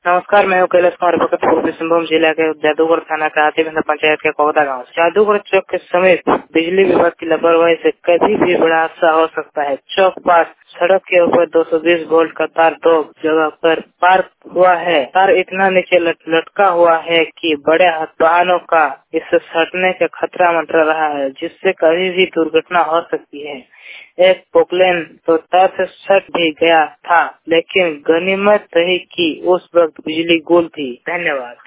नमस्कार, मैं हूँ कैलाश कुमार भगत, पूर्वी सिंहभूम जिला के जादूगर थाना का हाथीबंधा पंचायत के कौदा गाँव। जादूगर चौक के समीप बिजली विभाग की लापरवाही से कभी भी बड़ा हादसा हो सकता है। चौक पास सड़क के ऊपर 220 वोल्ट का तार दो जगह पर पार हुआ है। तार इतना नीचे लटका हुआ है कि बड़े वाहनों का इससे सटने का खतरा मंडरा रहा है, जिससे कभी भी दुर्घटना हो सकती है। एक पोकलेन तो तार से सट भी गया था, लेकिन गनीमत रही कि उस वक्त बिजली गुल थी। धन्यवाद।